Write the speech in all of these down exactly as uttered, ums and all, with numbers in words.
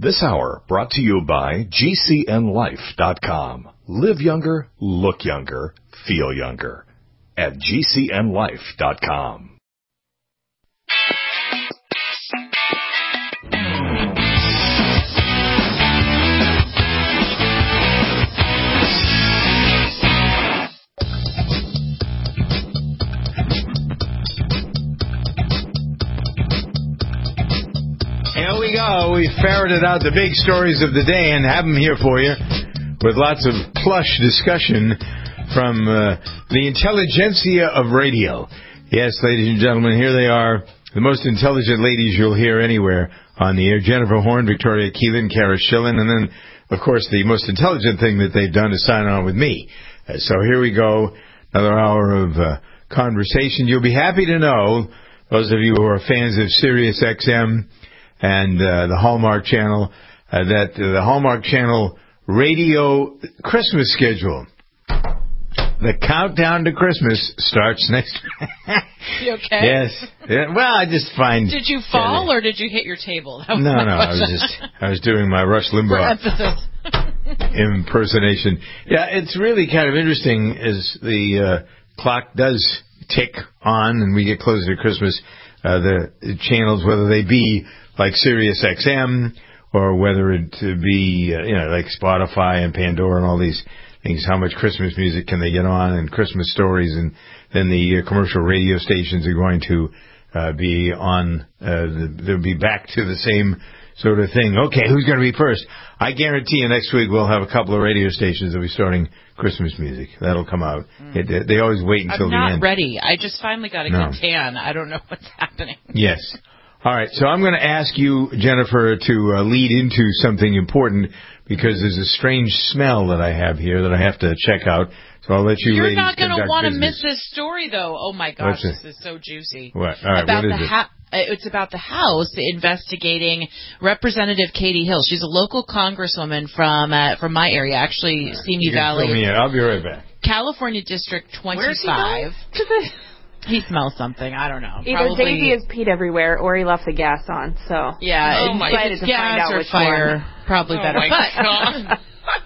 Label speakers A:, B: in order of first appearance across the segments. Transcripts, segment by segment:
A: This hour brought to you by G C N life dot com. Live younger, look younger, feel younger at G C N life dot com.
B: Here we go. We ferreted out the big stories of the day and have them here for you with lots of plush discussion from uh, the intelligentsia of radio. Yes, ladies and gentlemen, here they are, the most intelligent ladies you'll hear anywhere on the air. Jennifer Horn, Victoria Keelan, Kara Schillen, and then, of course, the most intelligent thing that they've done is sign on with me. Uh, so here we go, another hour of uh, conversation. You'll be happy to know, those of you who are fans of Sirius X M and uh, the Hallmark Channel, uh, that uh, the Hallmark Channel radio Christmas schedule, the countdown to Christmas starts next week.
C: You okay?
B: Yes. Yeah, well, I just find...
C: Did you fall yeah, or did you hit your table?
B: No, no, I was just, I was doing my Rush Limbaugh impersonation. Yeah, it's really kind of interesting as the uh, clock does tick on and we get closer to Christmas, uh, the channels, whether they be like Sirius X M or whether it be, uh, you know, like Spotify and Pandora and all these things, how much Christmas music can they get on and Christmas stories, and then the uh, commercial radio stations are going to uh, be on, uh, the, they'll be back to the same sort of thing. Okay, who's going to be first? I guarantee you next week we'll have a couple of radio stations that will be starting Christmas music. That'll come out. Mm. It, they always wait until
C: I'm
B: the end.
C: I'm not ready. I just finally got a
B: no.
C: good tan. I don't know what's happening.
B: Yes. All right, so I'm going to ask you, Jennifer, to uh, lead into something important because there's a strange smell that I have here that I have to check out. So I'll let you
C: You're
B: ladies
C: not going to want to miss
B: business.
C: this story, though. Oh, my gosh, this is so juicy.
B: What? All right,
C: about
B: what is
C: the
B: it?
C: Ha- it's about the House investigating Representative Katie Hill. She's a local congresswoman from uh, from my area, actually, right. Simi Valley.
B: Me I'll be right back.
C: California District twenty-five. He smells something. I don't know.
D: Either
C: Probably,
D: Daisy has peed everywhere or he left the gas on. So
C: yeah,
D: oh my
C: if it's
D: to
C: gas
D: find out
C: or
D: which
C: fire,
D: one.
C: probably
D: oh
C: better.
D: My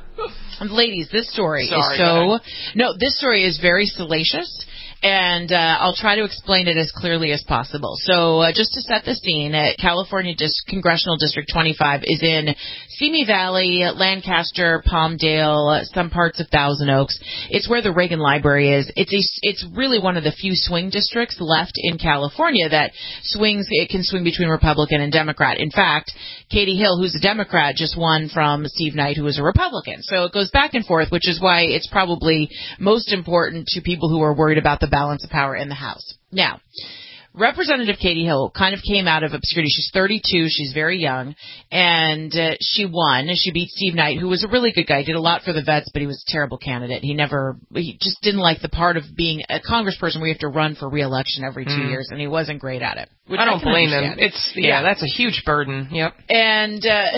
C: But ladies, this story
D: Sorry,
C: is so no. This story is very salacious. And uh, I'll try to explain it as clearly as possible. So uh, just to set the scene, uh, California Dis- Congressional District twenty-five is in Simi Valley, Lancaster, Palmdale, some parts of Thousand Oaks. It's where the Reagan Library is. It's a, it's really one of the few swing districts left in California that swings. It can swing between Republican and Democrat. In fact, Katie Hill, who's a Democrat, just won from Steve Knight, who is a Republican. So it goes back and forth, which is why it's probably most important to people who are worried about the balance of power in the House. Now, Representative Katie Hill kind of came out of obscurity. She's thirty-two. She's very young. And uh, she won. She beat Steve Knight, who was a really good guy. He did a lot for the vets, but he was a terrible candidate. He never, he just didn't like the part of being a congressperson where you have to run for re-election every two mm. years, and he wasn't great at it.
E: I don't
C: I
E: blame
C: understand.
E: him. It's yeah, yeah, that's a huge burden. Yep.
C: And uh,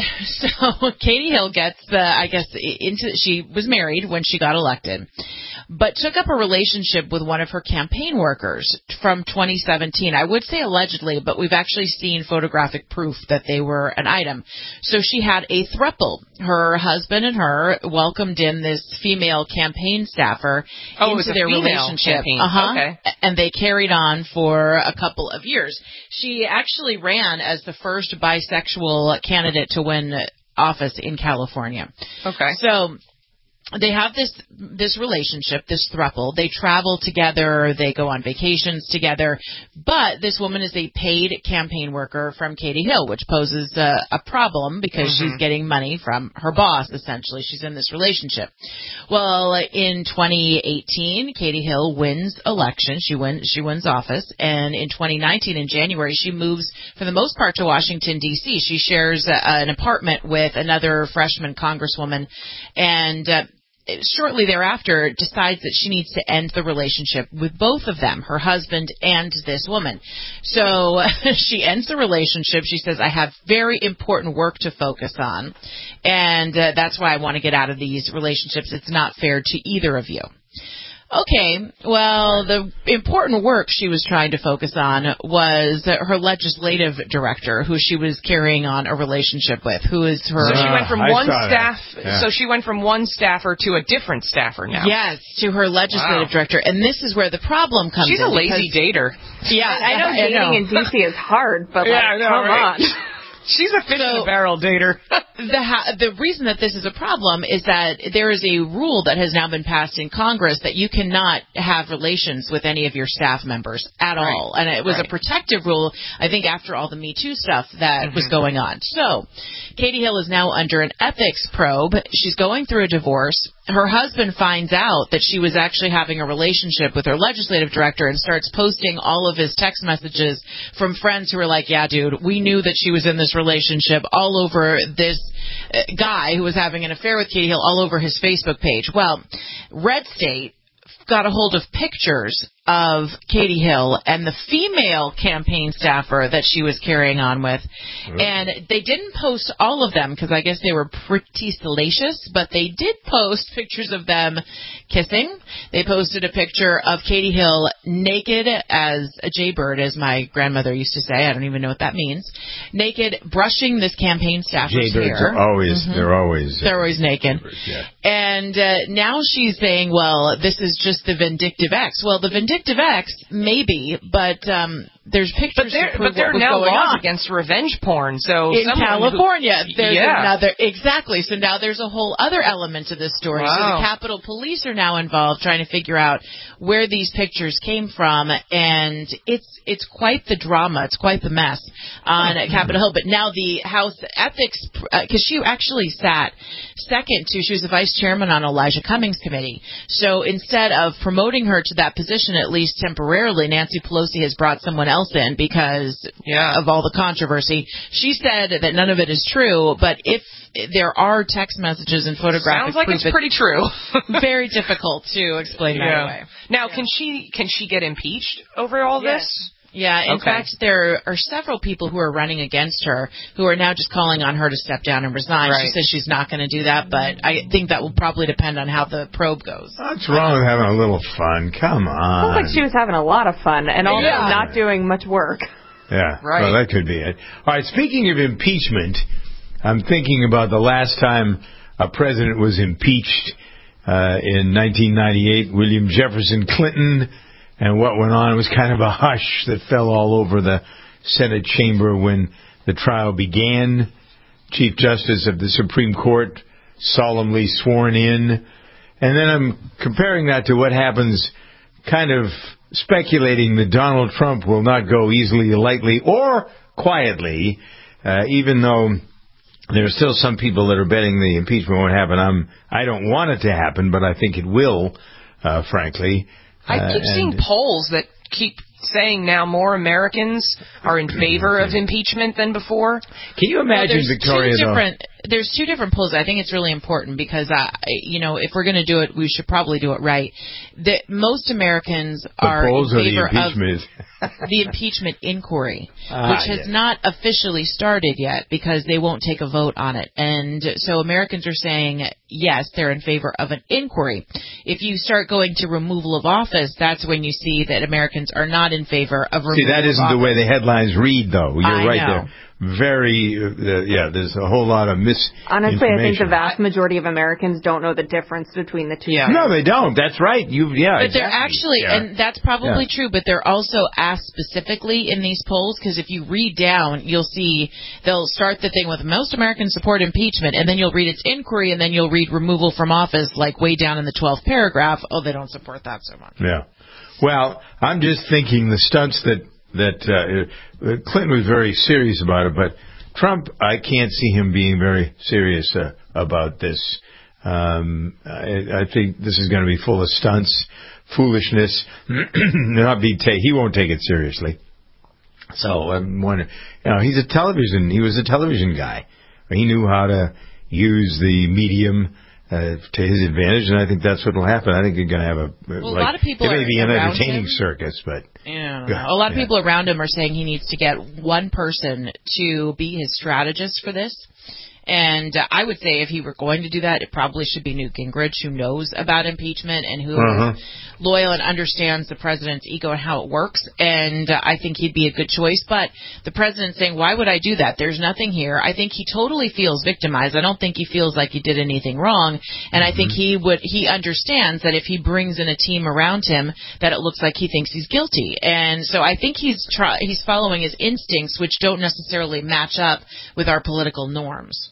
C: so Katie Hill gets, uh, I guess, into. She was married when she got elected, but took up a relationship with one of her campaign workers from twenty seventeen. I would say allegedly, but we've actually seen photographic proof that they were an item. So she had a throuple. Her husband and her welcomed in this female campaign staffer
E: oh,
C: into their relationship.
E: Campaign.
C: Uh-huh.
E: Okay.
C: And they carried on for a couple of years. She actually ran as the first bisexual candidate to win office in California.
E: Okay.
C: So they have this this relationship, this throuple. They travel together. They go on vacations together. But this woman is a paid campaign worker from Katie Hill, which poses a, a problem because mm-hmm. she's getting money from her boss, essentially. She's in this relationship. Well, in twenty eighteen, Katie Hill wins election. She wins, she wins office. And in twenty nineteen, in January, she moves, for the most part, to Washington, D C She shares a, an apartment with another freshman congresswoman. And uh, shortly thereafter decides that she needs to end the relationship with both of them, her husband and this woman. So she ends the relationship. She says, I have very important work to focus on, and uh, that's why I want to get out of these relationships. It's not fair to either of you. Okay, well, the important work she was trying to focus on was her legislative director, who she was carrying on a relationship with, who is her...
E: So she went from
B: I
E: one
B: saw
E: staff,
B: yeah.
E: so she went from one staffer to a different staffer now.
C: Yes, to her legislative
E: Wow.
C: director, and this is where the problem comes
E: She's
C: in.
E: a lazy dater.
C: Yeah,
D: I know
C: I
D: dating
C: know.
D: in D C is hard, but like,
E: Yeah, I know,
D: come
E: right?
D: on.
E: She's a fish in
C: So-
E: a barrel dater.
C: The ha- the reason that this is a problem is that there is a rule that has now been passed in Congress that you cannot have relations with any of your staff members at
E: Right.
C: all. And it was
E: Right.
C: a protective rule, I think, after all the Me Too stuff that
E: Mm-hmm.
C: was going on. So, Katie Hill is now under an ethics probe. She's going through a divorce. Her husband finds out that she was actually having a relationship with her legislative director and starts posting all of his text messages from friends who are like, yeah, dude, we knew that she was in this relationship, all over this uh, guy who was having an affair with Katie Hill, all over his Facebook page. Well, Red State got a hold of pictures of Katie Hill and the female campaign staffer that she was carrying on with. And they didn't post all of them because I guess they were pretty salacious, but they did post pictures of them kissing. They posted a picture of Katie Hill naked as a jaybird, as my grandmother used to say. I don't even know what that means. Naked, brushing this campaign staffer's
B: Jaybirds
C: hair.
B: are always,
C: Mhm.
B: they're always...
C: They're always naked.
B: Yeah.
C: And uh, now she's saying, well, this is just the vindictive ex. Well, the vindictive ex, maybe, but um, there's
E: But
C: pictures
E: there,
C: to prove
E: but there
C: what
E: are
C: was
E: now
C: going
E: laws
C: on.
E: against revenge porn. So
C: In
E: someone
C: California,
E: who,
C: there's
E: yeah.
C: another, exactly. So now there's a whole other element to this story. So
E: Wow.
C: the Capitol Police are now involved trying to figure out where these pictures came from, and it's it's quite the drama. It's quite the mess on Capitol Hill. But now the House Ethics, because uh, she actually sat second to, she was the vice chairman on Elijah Cummings' committee. So instead of promoting her to that position, at least temporarily, Nancy Pelosi has brought someone else in because
E: Yeah.
C: of all the controversy. She said that none of it is true, but if there are text messages and photographic
E: Sounds like
C: proof,
E: it's pretty true.
C: very difficult to explain that away.
E: Now, can she can she get impeached over all
C: Yes.
E: this?
C: Yeah, in
E: Okay.
C: fact, there are several people who are running against her who are now just calling on her to step down and resign. She
E: Right.
C: says she's not going to do that, but I think that will probably depend on how the probe goes.
B: What's wrong with having a little fun? Come on.
D: Sounds like she was having a lot of fun and also
C: Yeah.
D: not doing much work.
B: Yeah,
E: Right.
B: well, that could be it. All right, speaking of impeachment, I'm thinking about the last time a president was impeached uh, in nineteen ninety-eight, William Jefferson Clinton, and what went on. It was kind of a hush that fell all over the Senate chamber when the trial began. Chief Justice of the Supreme Court solemnly sworn in. And then I'm comparing that to what happens, kind of speculating that Donald Trump will not go easily, lightly, or quietly, uh, even though there are still some people that are betting the impeachment won't happen. I'm, I don't want it to happen, but I think it will, uh, frankly.
E: I
B: Uh,
E: keep seeing
B: and-
E: polls that keep saying now more Americans are in favor of impeachment than before.
B: Can you
C: Well,
B: imagine,
C: there's
B: Victoria,
C: two
B: though?
C: different, there's two different polls. I think it's really important because, uh, you know, if we're going to do it, we should probably do it right. That most Americans
B: The
C: are
B: polls
C: in
B: or the
C: favor of
B: impeachment?
C: the impeachment inquiry,
B: Ah,
C: which has
B: yes.
C: not officially started yet because they won't take a vote on it. And so Americans are saying, yes, they're in favor of an inquiry. If you start going to removal of office, that's when you see that Americans are not in favor of removal
B: See, that isn't
C: of
B: the
C: office.
B: way the headlines read, though. You're
C: I
B: right
C: know.
B: there. Very, uh, yeah, there's a whole lot of misinformation.
D: Honestly, I think the vast majority of Americans don't know the difference between the two.
E: Yeah.
B: No, they don't. That's right. You, yeah,
C: But
B: exactly.
C: they're actually,
B: Yeah.
C: and that's probably
B: Yeah.
C: true, but they're also asked specifically in these polls, because if you read down, you'll see they'll start the thing with most Americans support impeachment, and then you'll read its inquiry, and then you'll read removal from office, like way down in the twelfth paragraph. Oh, they don't support that so much.
B: Yeah. Well, I'm just thinking the stunts that, that uh, Clinton was very serious about it, but Trump, I can't see him being very serious uh, about this. Um, I, I think this is going to be full of stunts, foolishness. Not be ta- he won't take it seriously. So I'm wondering, you know, he's a television. He was a television guy. He knew how to use the medium uh, to his advantage, and I think that's what will happen. I think you're going to have a
C: Well,
B: like,
C: a lot of people
B: it may
C: are
B: be an
C: around
B: entertaining
C: him.
B: circus, but
C: Yeah,
B: Go ahead.
C: a lot of
B: Yeah.
C: people around him are saying he needs to get one person to be his strategist for this. And uh, I would say if he were going to do that, it probably should be Newt Gingrich, who knows about impeachment and who
B: Uh-huh.
C: is loyal and understands the president's ego and how it works. And uh, I think he'd be a good choice. But the president's saying, why would I do that? There's nothing here. I think he totally feels victimized. I don't think he feels like he did anything wrong. And I think he would, he understands that if he brings in a team around him, that it looks like he thinks he's guilty. And so I think he's try, he's following his instincts, which don't necessarily match up with our political norms.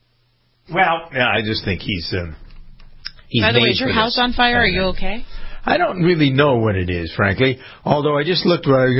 B: Well, yeah, I just think he's. Um, he's
C: By the way,
B: made
C: is your
B: for
C: house
B: this.
C: on fire? Are you okay?
B: I don't really know what it is, frankly. Although I just looked what I was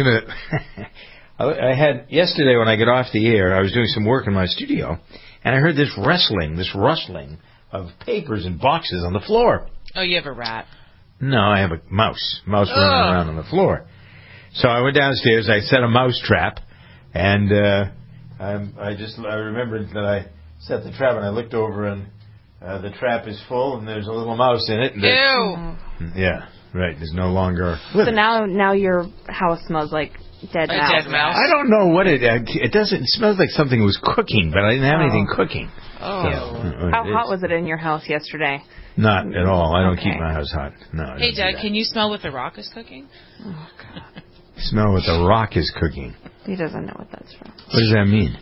B: gonna. I had yesterday when I got off the air, I was doing some work in my studio, and I heard this rustling, this rustling of papers and boxes on the floor.
C: Oh, you have a rat.
B: No, I have a mouse, mouse running around on the floor. So I went downstairs. I set a mouse trap, and uh, I, I just I remembered that I set the trap, and I looked over, and uh, the trap is full, and there's a little mouse in it. And
C: Ew.
B: yeah, right. There's no longer.
D: So now, now your house smells like dead
E: A
D: mouse.
E: dead mouse.
B: I don't know what it. Uh, it doesn't. It smells like something was cooking, but I didn't have
D: Oh.
B: anything cooking.
E: Oh.
B: So,
D: How hot was it in your house yesterday?
B: Not at all. I don't
D: Okay.
B: keep my house hot. No. I
C: Hey,
B: don't do
C: Doug,
B: that.
C: can you smell what the rock is cooking?
D: Oh, God.
B: Smell what the rock is cooking.
D: He doesn't know what that's from.
B: What does that mean?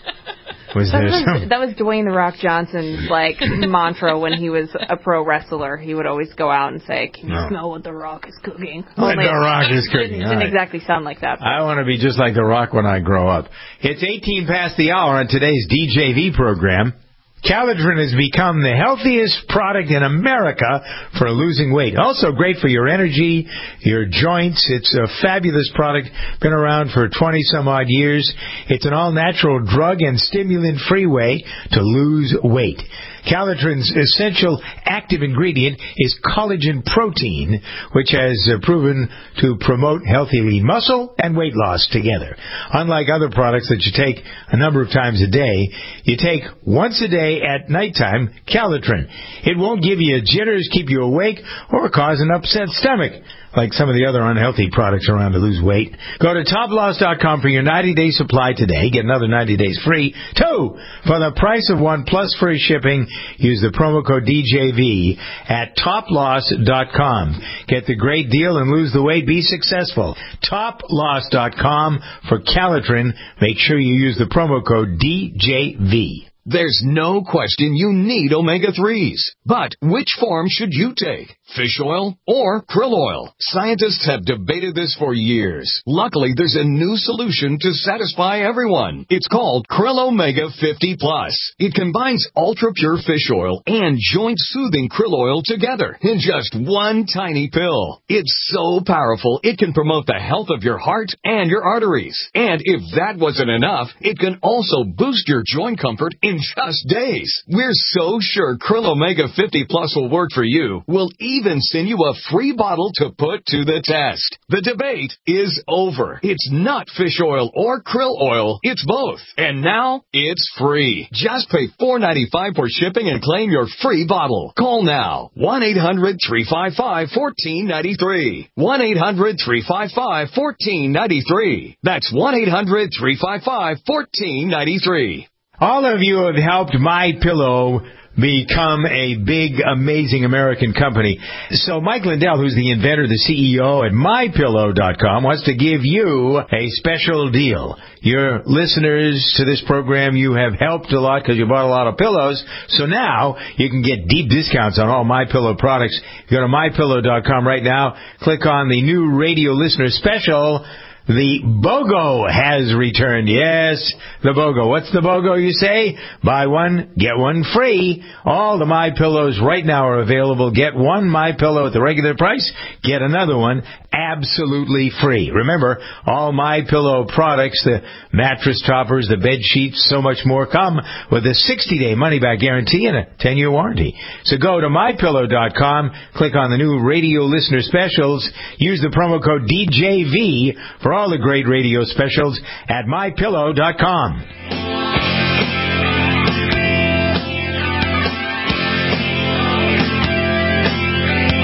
B: Was
D: That
B: there
D: was,
B: some?
D: that was Dwayne The Rock Johnson's, like, mantra when he was a pro wrestler. He would always go out and say, can you
B: No.
D: smell what The Rock is cooking?
B: What
D: Only
B: the Rock is
D: it
B: cooking.
D: Didn't,
B: All
D: didn't
B: right.
D: exactly sound like that. but-
B: I want to be just like The Rock when I grow up. It's eighteen past the hour on today's D J V program. Calitrin has become the healthiest product in America for losing weight. Also great for your energy, your joints. It's a fabulous product. Been around for twenty some odd years. It's an all-natural drug and stimulant-free way to lose weight. Calitrin's essential active ingredient is collagen protein, which has uh, proven to promote healthy lean muscle and weight loss together. Unlike other products that you take a number of times a day, you take once a day at nighttime Calitrin. It won't give you jitters, keep you awake, or cause an upset stomach, like some of the other unhealthy products around to lose weight. Go to top loss dot com for your ninety-day supply today. Get another ninety days free. Two, for the price of one plus free shipping, use the promo code D J V at top loss dot com. Get the great deal and lose the weight. Be successful. top loss dot com for Calitrin. Make sure you use the promo code D J V.
A: There's no question you need omega threes. But which form should you take? Fish oil or krill oil? Scientists have debated this for years. Luckily, there's a new solution to satisfy everyone. It's called Krill Omega fifty plus. It combines ultra-pure fish oil and joint-soothing krill oil together in just one tiny pill. It's so powerful, it can promote the health of your heart and your arteries. And if that wasn't enough, it can also boost your joint comfort in just days. We're so sure Krill Omega fifty plus will work for you. We'll even send you a free bottle to put to the test. The debate is over. It's not fish oil or krill oil. It's both. And now it's free. Just pay four dollars and ninety-five cents for shipping and claim your free bottle. Call now. one eight hundred three five five one four nine three. one eight hundred three five five one four nine three. That's one eight hundred three five five one four nine three.
B: All of you have helped MyPillow become a big, amazing American company. So Mike Lindell, who's the inventor, the C E O at my pillow dot com, wants to give you a special deal. Your listeners to this program, you have helped a lot because you bought a lot of pillows. So now you can get deep discounts on all MyPillow products. Go to my pillow dot com right now. Click on the new radio listener special. The BOGO has returned. Yes, the BOGO. What's the BOGO, you say? Buy one, get one free. All the MyPillows right now are available. Get one MyPillow at the regular price. Get another one absolutely free. Remember, all MyPillow products, the mattress toppers, the bed sheets, so much more, come with a sixty-day money-back guarantee and a ten-year warranty. So go to my pillow dot com, click on the new radio listener specials, use the promo code D J V for all the great radio specials at my pillow dot com.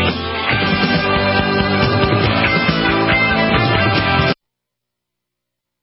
A: What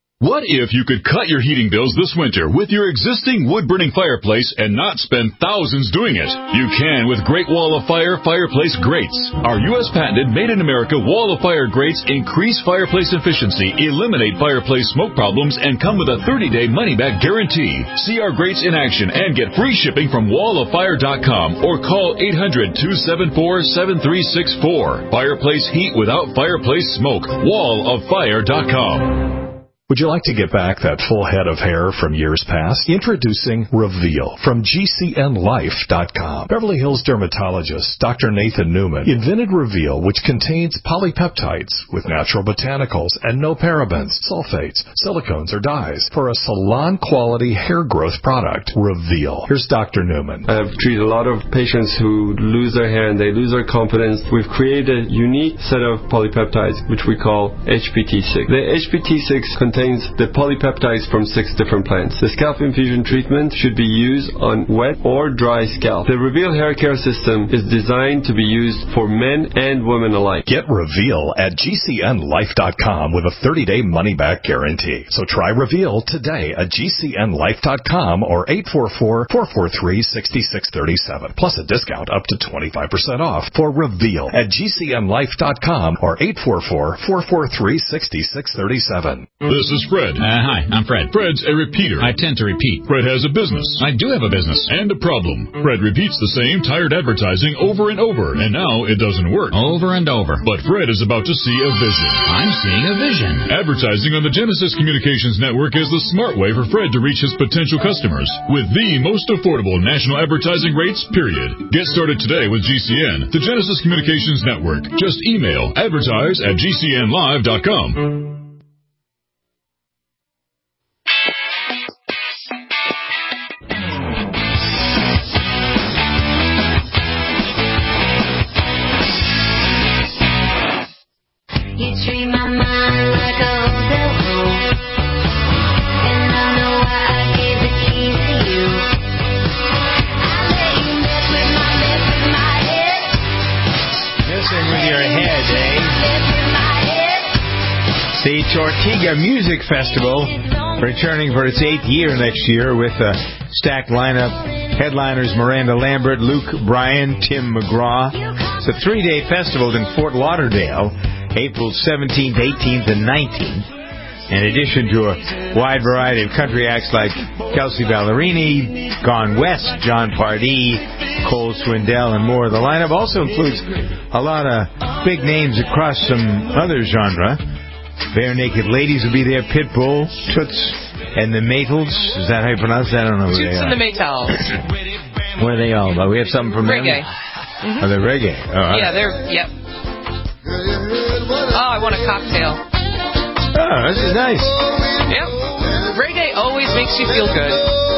F: What if you could cut your heating bills this winter with your existing wood-burning fireplace and not spend thousands doing it? You can with Great Wall of Fire fireplace grates. Our U S patented made-in-America Wall of Fire grates increase fireplace efficiency, eliminate fireplace smoke problems, and come with a thirty-day money-back guarantee. See our grates in action and get free shipping from wall of fire dot com or call eight hundred, two seven four, seven three six four. Fireplace heat without fireplace smoke. wall of fire dot com.
G: Would you like to get back that full head of hair from years past? Introducing Reveal from G C N life dot com. Beverly Hills dermatologist Doctor Nathan Newman invented Reveal, which contains polypeptides with natural botanicals and no parabens, sulfates, silicones, or dyes for a salon-quality hair growth product. Reveal. Here's Doctor Newman.
H: I've treated a lot of patients who lose their hair and they lose their confidence. We've created a unique set of polypeptides, which we call H P T six. The H P T six contains contains the polypeptides from six different plants. The scalp infusion treatment should be used on wet or dry scalp. The Reveal hair care system is designed to be used for men and women alike.
G: Get Reveal at G C N life dot com with a thirty-day money-back guarantee. So try Reveal today at G C N life dot com or eight four four, four four three, six six three seven. Plus a discount up to twenty-five percent off for Reveal at G C N life dot com or eight four four, four four three, six six three seven.
F: This is Fred.
I: Uh, hi, I'm Fred.
F: Fred's a repeater.
I: I tend to repeat.
F: Fred has a business.
I: I do have a business.
F: And a problem. Fred repeats the same tired advertising over and over, and now it doesn't work.
I: Over and over.
F: But Fred is about to see a vision.
I: I'm seeing a vision.
F: Advertising on the Genesis Communications Network is the smart way for Fred to reach his potential customers with the most affordable national advertising rates, period. Get started today with G C N, the Genesis Communications Network. Just email advertise at G C N live dot com.
J: You treat my mind like a hotel room, and I know why I gave the keys to you. I let you mess with my, mess with my head.
B: Messing with your head, eh?
J: Mess with my head.
B: The Tortuga Music Festival returning for its eighth year next year with a stacked lineup. Headliners Miranda Lambert, Luke Bryan, Tim McGraw. It's a three-day festival in Fort Lauderdale, April seventeenth, eighteenth, and nineteenth. In addition to a wide variety of country acts like Kelsey Ballerini, Gone West, John Pardee, Cole Swindell, and more. The lineup also includes a lot of big names across some other genre. Bare Naked Ladies will be there, Pitbull, Toots, and the Maytals. Is that how you pronounce that? I don't know who
E: Toots
B: they are.
E: and the Maytals.
B: Where are they all about? We have something from
E: Reggae.
B: them?
E: Mm-hmm.
B: Are they reggae? Oh,
E: yeah, they're, yep. Oh, I want a cocktail.
B: Oh, this is nice.
E: Yep. Reggae always makes you feel good.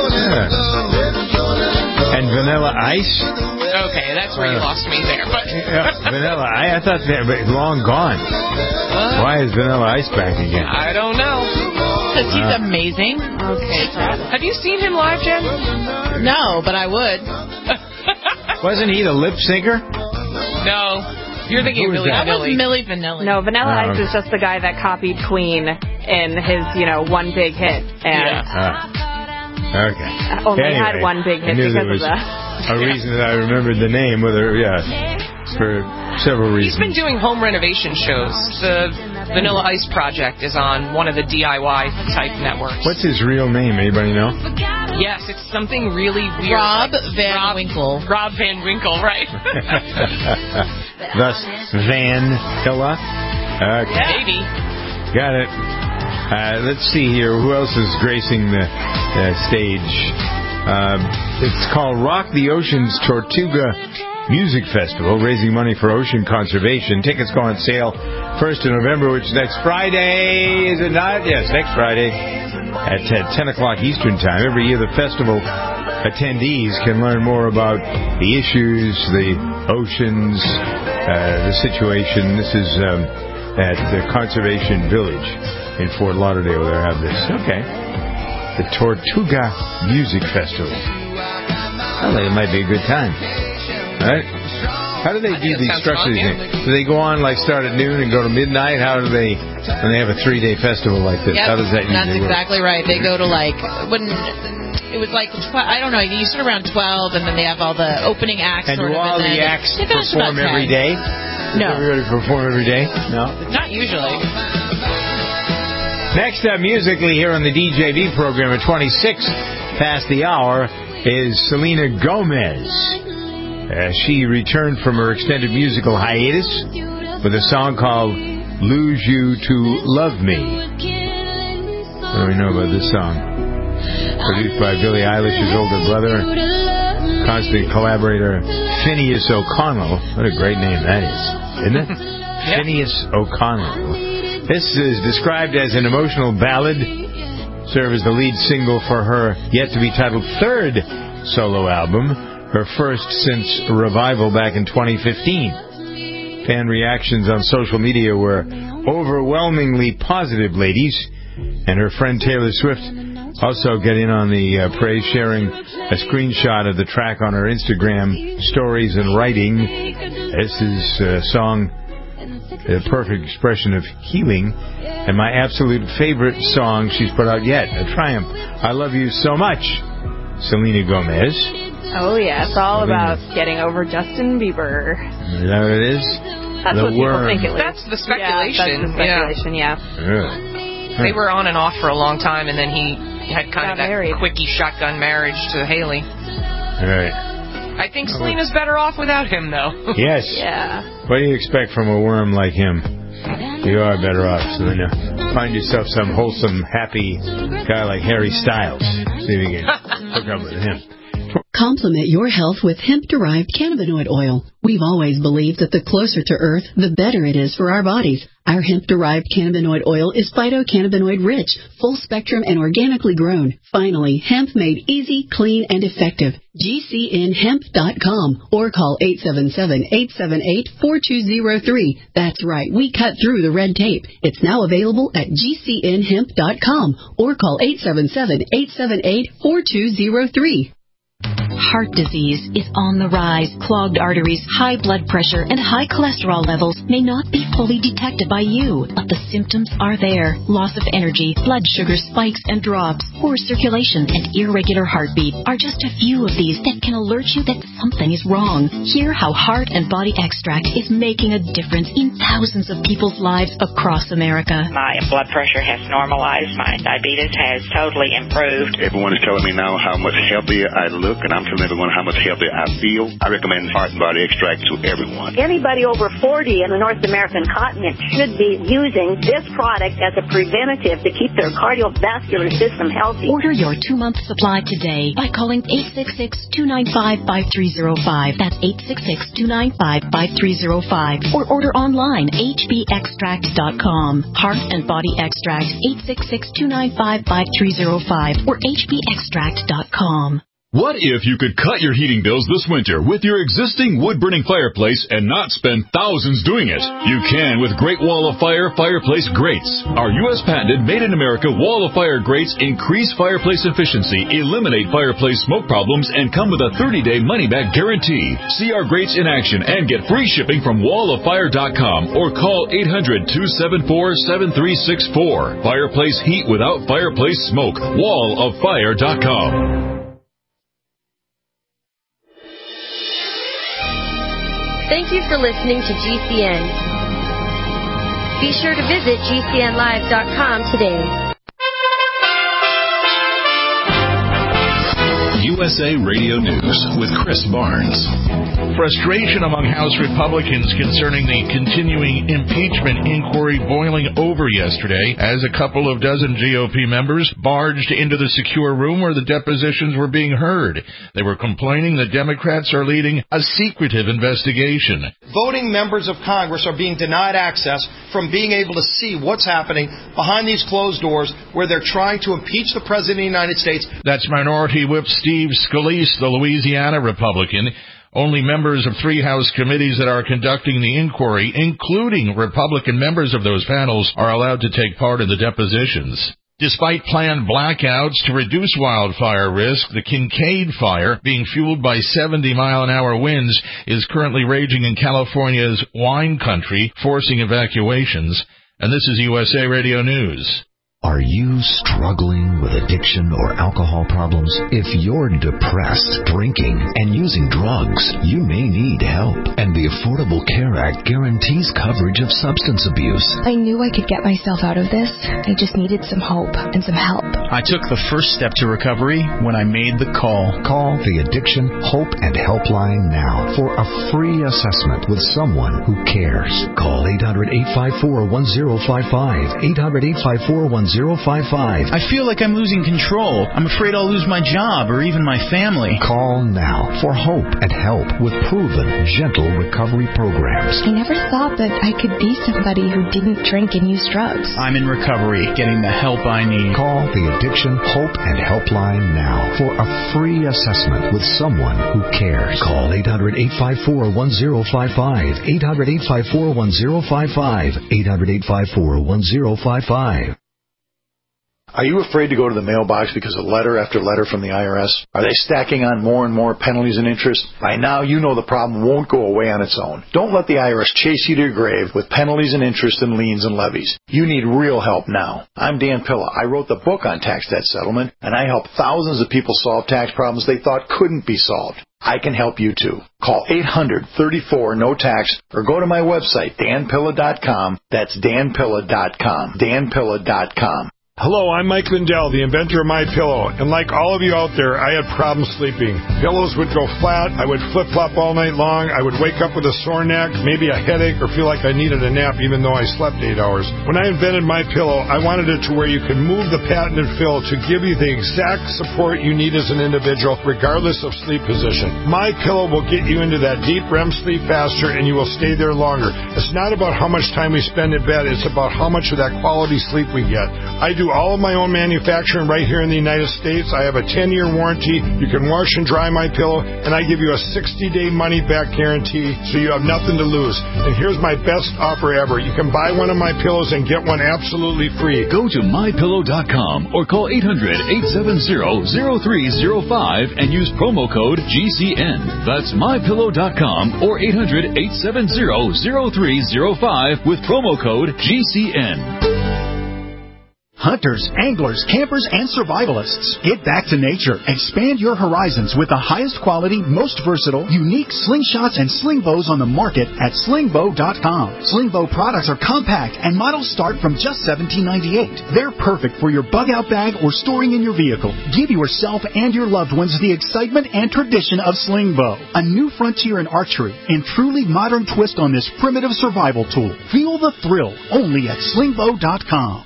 B: Yeah. And Vanilla Ice?
E: Okay, that's where you
B: Uh,
E: lost me there. But
B: yeah, Vanilla Ice? I thought they were long gone.
E: What?
B: Why is Vanilla Ice back again?
E: I don't know.
C: Because he's
B: Uh.
C: amazing.
D: Okay, Fred.
E: Have you seen him live, Jen?
C: No, but I would.
B: Wasn't he the lip syncer?
E: No. You're thinking
B: Who
E: of
B: is
E: Milli
B: that?
C: That was
E: Vanilli.
C: Milli Vanilli.
D: No, Vanilla
B: Oh,
D: Ice
B: okay.
D: is just the guy that copied Queen in his, you know, one big hit. And
B: Ah. Okay.
D: only
B: Anyway,
D: had one big
B: I
D: hit
B: knew there
D: because
B: was
D: of that.
B: a reason that I remembered the name, whether, yeah, for several
E: He's been
B: reasons.
E: doing home renovation shows. The Vanilla Ice Project is on one of the D I Y type networks.
B: What's his real name? Anybody know?
E: Yes, it's something really weird.
C: Rob
E: like
C: Van
E: Rob,
C: Winkle.
E: Rob Van Winkle, right?
B: Thus, Van Hilla. Okay.
E: Maybe.
B: Got it. Uh, let's see here. Who else is gracing the uh, stage? Um, it's called Rock the Ocean's Tortuga Music Festival, raising money for ocean conservation. Tickets go on sale first of November, which is next Friday. Is it not? Yes, next Friday at uh, ten o'clock Eastern Time. Every year, the festival attendees can learn more about the issues, the oceans, uh, the situation. This is um, at the Conservation Village in Fort Lauderdale. They have this. Okay. The Tortuga Music Festival. I think it might be a good time. All right. How do they
E: I
B: do
E: think
B: these
E: that sounds
B: structures?
E: fun, yeah.
B: Do they go on like start at noon and go to midnight? How do they when they have a three day festival like this?
C: Yep,
B: How does that usually
C: that's
B: work?
C: exactly right. They go to like when it was like tw- I don't know. You start around twelve, and then they have all the opening acts.
B: And
C: sort
B: do
C: of,
B: all
C: and
B: the
C: then
B: acts
C: they finish about
B: perform every
C: ten.
B: day? Does
C: No.
B: everybody perform every day? No.
C: Not usually.
B: Next up, musically here on the D J V program at twenty-six past the hour is Selena Gomez. Uh, she returned from her extended musical hiatus with a song called Lose You to Love Me. What do we know about this song? Produced by Billie Eilish's older brother, constant collaborator Phineas O'Connell. What a great name that is, isn't it?
E: Yeah.
B: Phineas O'Connell. This is described as an emotional ballad, served as the lead single for her yet-to-be-titled third solo album, her first since Revival back in twenty fifteen. Fan reactions on social media were overwhelmingly positive, ladies, and her friend Taylor Swift also got in on the uh, praise, sharing a screenshot of the track on her Instagram stories and writing. This is a song, the perfect expression of healing, and my absolute favorite song she's put out yet, a triumph. I love you so much, Selena Gomez.
D: Oh, yeah. It's all
B: Selena.
D: about getting over Justin Bieber.
B: Is that what it is?
D: That's
B: The
D: what people
B: worm.
D: think it was.
E: That's the speculation.
D: Yeah, that's the speculation, yeah.
B: Really?
E: They were on and off for a long time, and then he had kind
D: Got
E: of that
D: married.
E: quickie shotgun marriage to Haley.
B: All right.
E: I think Selena's better off without him, though.
B: Yes.
D: Yeah.
B: What do you expect from a worm like him? You are better off, Selena. Find yourself some wholesome, happy guy like Harry Styles. See if you can hook up with him.
K: Complement your health with hemp-derived cannabinoid oil. We've always believed that the closer to Earth, the better it is for our bodies. Our hemp-derived cannabinoid oil is phytocannabinoid rich, full spectrum, and organically grown. Finally, hemp made easy, clean, and effective. G C N hemp dot com or call eight seven seven, eight seven eight, four two zero three. That's right, we cut through the red tape. It's now available at G C N hemp dot com or call eight seven seven, eight seven eight, four two zero three.
L: Heart disease is on the rise. Clogged arteries, high blood pressure, and high cholesterol levels may not be fully detected by you, but the symptoms are there. Loss of energy, blood sugar spikes and drops, poor circulation, and irregular heartbeat are just a few of these that can alert you that something is wrong. Hear how Heart and Body Extract is making a difference in thousands of people's lives across America.
M: My blood pressure has normalized. My diabetes has totally improved.
N: Everyone is telling me now how much healthier I look, and I'm telling everyone how much healthier I feel. I recommend Heart and Body Extract to everyone.
O: Anybody over forty in the North American continent should be using this product as a preventative to keep their cardiovascular system healthy.
L: Order your two-month supply today by calling eight six six, two nine five, five three zero five. That's eight six six, two nine five, five three zero five. Or order online, h b extract dot com. Heart and Body Extract, eight six six, two nine five, five three zero five or h b extract dot com.
F: What if you could cut your heating bills this winter with your existing wood-burning fireplace and not spend thousands doing it? You can with Great Wall of Fire Fireplace Grates. Our U S patented made-in-America Wall of Fire grates increase fireplace efficiency, eliminate fireplace smoke problems, and come with a thirty-day money-back guarantee. See our grates in action and get free shipping from wall of fire dot com or call eight hundred, two seven four, seven three six four. Fireplace heat without fireplace smoke. wall of fire dot com.
P: Thank you for listening to G C N. Be sure to visit G C N live dot com today.
I: U S A Radio News with Chris Barnes.
Q: Frustration among House Republicans concerning the continuing impeachment inquiry boiling over yesterday as a couple of dozen G O P members barged into the secure room where the depositions were being heard. They were complaining that Democrats are leading a secretive investigation.
R: Voting members of Congress are being denied access from being able to see what's happening behind these closed doors where they're trying to impeach the President of the United States.
Q: That's Minority Whip Steve Scalise, the Louisiana Republican. Only members of three House committees that are conducting the inquiry, including Republican members of those panels, are allowed to take part in the depositions. Despite planned blackouts to reduce wildfire risk, the Kincaid Fire, being fueled by seventy mile an hour winds, is currently raging in California's wine country, forcing evacuations. And this is U S A Radio News.
S: Are you struggling with addiction or alcohol problems? If you're depressed, drinking, and using drugs, you may need help. And the Affordable Care Act guarantees coverage of substance abuse.
T: I knew I could get myself out of this. I just needed some hope and some help.
U: I took the first step to recovery when I made the call.
S: Call the Addiction Hope and Helpline now for a free assessment with someone who cares. Call eight hundred, eight five four, one zero five five, eight hundred, eight five four, one zero five five.
U: I feel like I'm losing control. I'm afraid I'll lose my job or even my family.
S: Call now for hope and help with proven, gentle recovery programs.
T: I never thought that I could be somebody who didn't drink and use drugs.
U: I'm in recovery, getting the help I need.
S: Call the Addiction Hope and Helpline now for a free assessment with someone who cares. Call eight hundred, eight five four, one zero five five, eight hundred, eight five four, one zero five five, eight hundred, eight five four, one zero five five.
V: Are you afraid to go to the mailbox because of letter after letter from the I R S? Are they stacking on more and more penalties and interest? By now, you know the problem won't go away on its own. Don't let the I R S chase you to your grave with penalties and interest and liens and levies. You need real help now. I'm Dan Pilla. I wrote the book on tax debt settlement, and I help thousands of people solve tax problems they thought couldn't be solved. I can help you too. Call eight hundred, thirty-four, no tax or go to my website, dan pilla dot com. That's dan pilla dot com. dan pilla dot com.
W: Hello, I'm Mike Lindell, the inventor of MyPillow, and like all of you out there, I had problems sleeping. Pillows would go flat, I would flip-flop all night long, I would wake up with a sore neck, maybe a headache, or feel like I needed a nap even though I slept eight hours. When I invented MyPillow, I wanted it to where you could move the patented fill to give you the exact support you need as an individual, regardless of sleep position. MyPillow will get you into that deep R E M sleep faster, and you will stay there longer. It's not about how much time we spend in bed, it's about how much of that quality sleep we get. I do all of my own manufacturing right here in the United States. I have a ten-year warranty. You can wash and dry my pillow, and I give you a sixty-day money-back guarantee, so you have nothing to lose. And here's my best offer ever. You can buy one of my pillows and get one absolutely free.
F: Go to my pillow dot com or call eight hundred, eight seven zero, zero three zero five and use promo code G C N. That's my pillow dot com or eight hundred, eight seven zero, zero three zero five with promo code G C N.
X: Hunters, anglers, campers, and survivalists. Get back to nature. Expand your horizons with the highest quality, most versatile, unique slingshots and sling bows on the market at sling bow dot com. Sling bow products are compact and models start from just seventeen ninety-eight. They're perfect for your bug out bag or storing in your vehicle. Give yourself and your loved ones the excitement and tradition of sling bow. A new frontier in archery and truly modern twist on this primitive survival tool. Feel the thrill only at sling bow dot com.